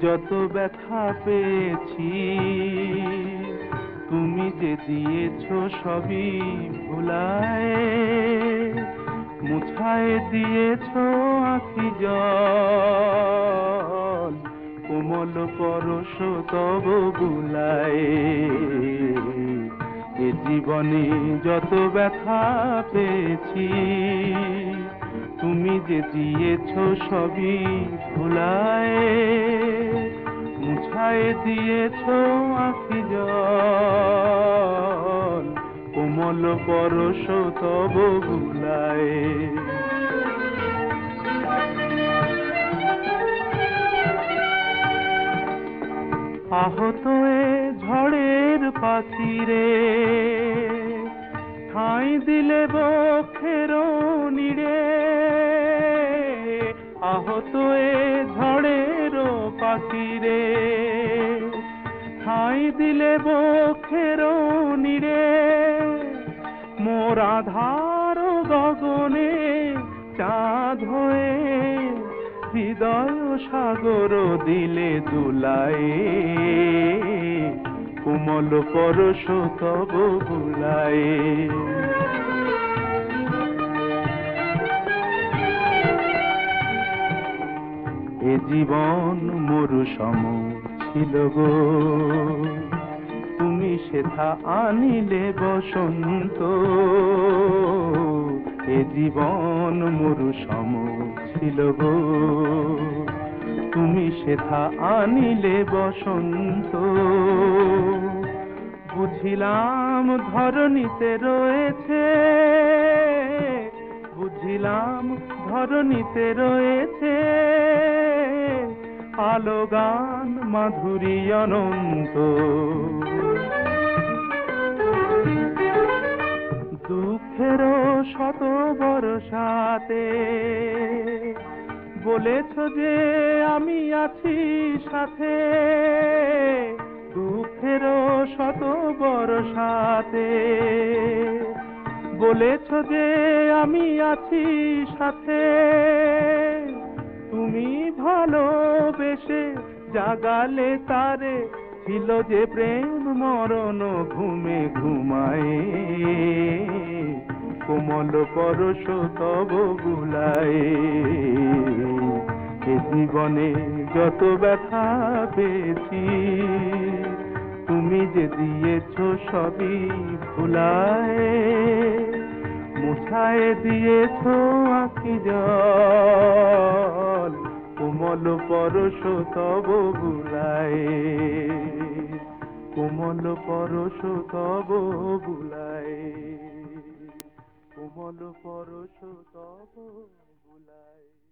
যত ব্যথা পেয়েছি, তুমি যে দিয়েছো সবই ভুলায়, মুছায় দিয়েছো আঁখি জল, কোমল পরশ তব বুলায়। এ জীবনে যত ব্যথা পেয়েছি, তুমি যে দিয়েছো সবই ভুলায়, মুছায় দিয়েছো আঁখি জল, কোমল পরশ তব বুলায়। আহত এ ঝড়ের পাখিরে, ঠাঁই দিলে বক্ষের নিড়ে। আহত এ ঝড়ের পাখিরে, ঠাঁই দিলে বক্ষের নিড়ে। মোর আধার গগনে চাঁদ হয়ে, হৃদয় সাগর দিলে দুলায়, কোমল পরশ তব বুলায়। এ জীবন মরু সম ছিল গো, তুমি সেথা আনিলে বসন্ত। এ জীবন মরু সম ছিল গো, তুমি সেথা আনিলে বসন্ত। বুঝিলাম ধরণীতে রয়েছে, বুঝিলাম ধরণীতে রয়েছে, আলো গান মাধুরী অনন্ত। দুঃখের শত বর্ষাতে বলেছ যে আমি আছি সাথে, দুঃখের শত বর্ষাতে বলেছ যে আমি আছি সাথে। তুমি ভালোবেসে জাগালে তারে, ছিল যে প্রেম মরণ ঘুমে ঘুমায়, কোমল পরশ তব বুলায়। এ জীবনে যত ব্যথা পেয়েছি, তুমি যে দিয়েছো সবই ভুলায়, মুছায় দিয়েছো আঁখি জল, কোমল পরশ তব বুলায়, কোমল পরশ তব বুলায়, কোমল পরশ তব বুলায়।